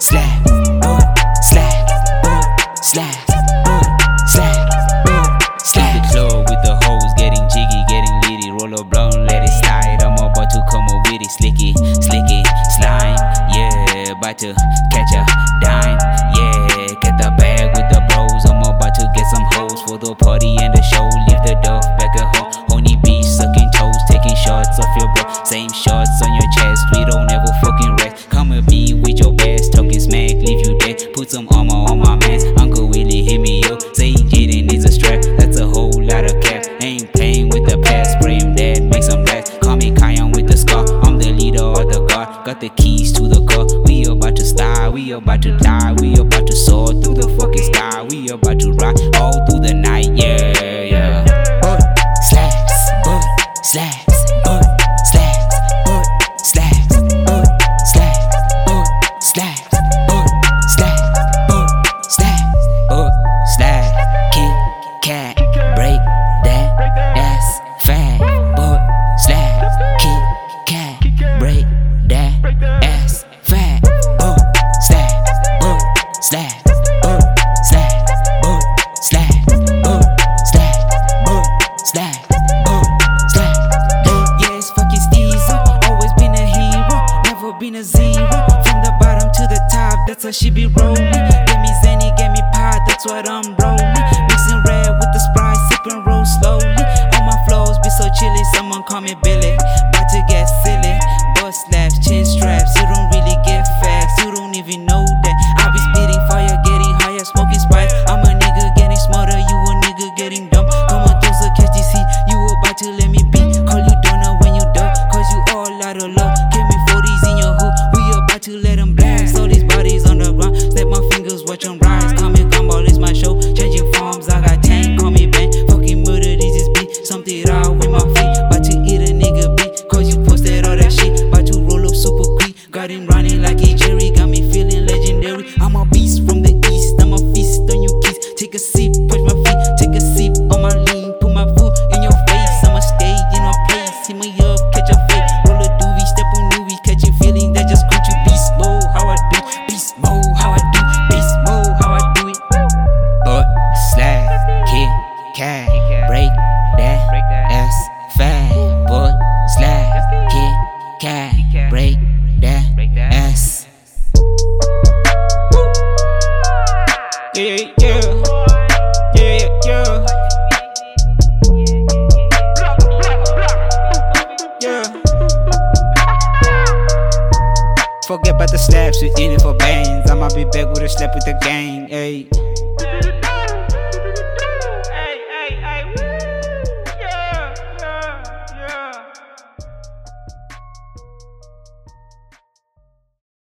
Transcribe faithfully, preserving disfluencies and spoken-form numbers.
slap, boy, slap, boy, slap, boy, slap, boy, slap. The club with the hoes, getting jiggy, getting litty. Roll a blunt, let it slide. I'm about to come up with it, slicky, slicky, slime. Yeah, about to catch a dime. Yeah, get the bag with the bros. I'm about to get some hoes for the party and the show. Leave the dove back at home. Honey beach, sucking toes, taking shots off your bro. Same shots on your chest. We don't ever fucking rest. Come with me with your best, talking smack, leave you dead. Put some armor on my mans. Uncle Willie hit me up, say Jaden needs a strap. That's a whole lot of cap. Ain't playing with the past, spray him dead, make some blast. Call me Kion with the scar. I'm the leader of the guard. Got the keys to the car. We about to slide, we about to die. We about to soar through the fucking sky. We about to rock all through the night. Yeah, yeah. Boy, slaps, boy, slaps, boy, slaps, boy, slaps, boy, slaps, boy, slaps, boy, slaps, boy, slaps, Boy, slide, kick, cat, break that ass fat. boy, slaps, kick, cat, break that ass fat. Boy, slaps, boy, slaps, boy, slaps, boy, slaps, boy, slaps, boy, slaps, boy, slaps. Yeah, it's fucking Steezy. Always been a hero, never been a zero. From the bottom to the top, that's how she be rolling. Get me Zanny, get me pot, that's what I'm rolling. Mixing red with the Sprite, sipping roll slowly. All my flows be so chilly, someone call me Billy. About to get silly, butt slaps, chin straps. You don't really get facts, you don't even know that. I be spitting fire, getting higher, smoking Sprite. I'm a nigga getting smarter, you a nigga getting dumb. Come on, those are catchy, see, you about to let me be. Call you donor when you duck, cause you all out of luck. Give me forties in your hood, we about to let them blast. All these bodies on the ground, snap my fingers, watch them rise. Call me Gumball, it's my show, changing forms, I got tank, call me bang. Fucking murder, this is beat, something out with my feet. About to eat a nigga beat, cause you posted all that shit. About to roll up super quick, got him running like he Jerry. Got me feeling legendary, I'm a beast from the east, I'm a feast on your keys. Take a sip, push my feet, take a sip on my lean. Put my foot in your face, I'ma stay in my place. Hit me up, catch a fade, roll a doobie, step on newbie. Catching feeling that just quit you. Beast mode, how I do, beast mode, how I do, beast mode, how I do it. Boy, slide, kick, cat, break that ass fat. Boy, slide, kick, cat, break that ass. Yeah, yeah, yeah, yeah, yeah. Forget about the slaps, we in it for bangs. I might be back with a slap with the gang, ayy.